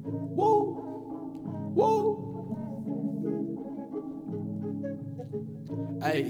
ای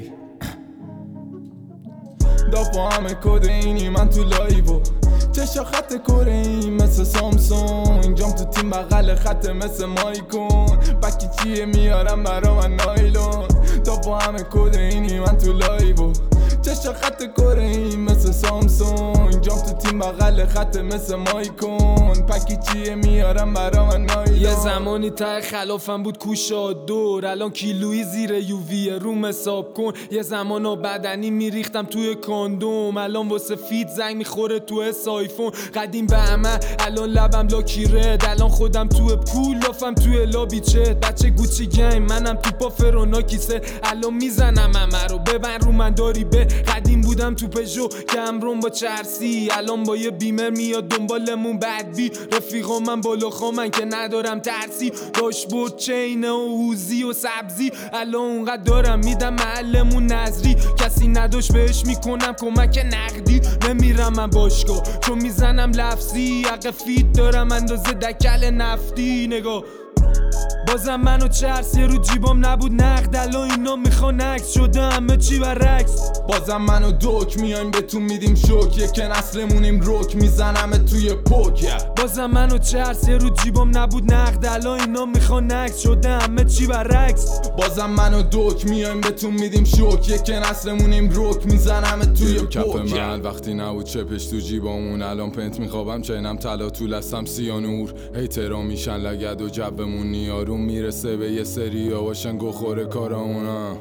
دافا همه کد اینی من تو لایو چشا خط کره این مثل سامسون اینجام تو تیم بغل خط مثل مایکون بکی چیه میارم برا من نایلون دافا همه کد اینی من تو لایو چشا خط کره این مثل سامسون اینجام تو تیم بغل خط مثل مایکون پکی چیه میارم برا من نایلون یه زمانی ته خلافم بود کوشا دور الان کیلویی زیر یووی روم حساب کن یه زمانا بدنی میریختم توی کاندوم الان واسه فیت زنگ میخوره تو آیفون قدیم به همه الان لبم لاکی رد الان خودم توی پول لافم توی لابی چت بچه گوچی گیم منم تو پا فرونا کیسه الان میزنم همه رو ببن رو من داری به قدیم بودم تو پژو کم روم با چرسی الان با یه بیمر میاد دنبالمون بدبی رفیقا من بالا خامن که ندارم ترسی داشبورد چینه و هوزی و سبزی الان اونقدر دارم میدم محلمون نظری کسی نداشت بهش میکنم کمک نقدی نمیرم من باشگاه چون میزنم لفظی حق فیت دارم اندازه دکل نفتی نگاه بازم منو چرسی رو جیبام نبود نقد الان اینا میخوان عکس شده همه چی برعکس بازم منو دوک میایم بهتون میدیم شوک یکن اصلمونیم روک میزنم توی پوک بازم منو چرسی رو جیبام نبود نقد الان اینا میخوان عکس شده همه چی برعکس بازم منو دوک میایم بهتون میدیم شوک یکن اصلمونیم روک میزنم توی کف من وقتی نبود چپش تو جیبامون الان پنت میخوابم چینم طلا تو لستم سیانور هیترا میشن لگد و جبمون نیارون میرسه به یه سری آواشن گخوره کارامونا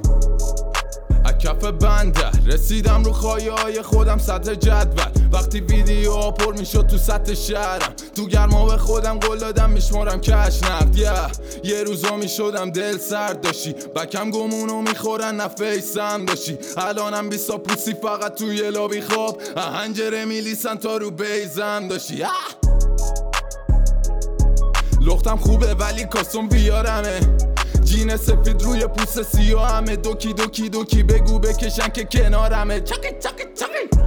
کف بنده رسیدم رو خایه های خودم سطح جدول وقتی ویدیو پر میشد تو سطح شهرم تو گرما به خودم قول دادم میشمارم کش نقد یه روزا میشدم دل سرد داشتی بکم گمونو میخورن نه فیسم داشتی الانم 20 پوسی فقط توی لابی خواب هنجره میلیسن تا رو بیزم داشتی لختم خوبه ولی کاسم بیارمه جین سفید روی پوست سیاه همه دوکی دوکی دوکی بگو بکشن که کنارمه چاکی چاکی چاکی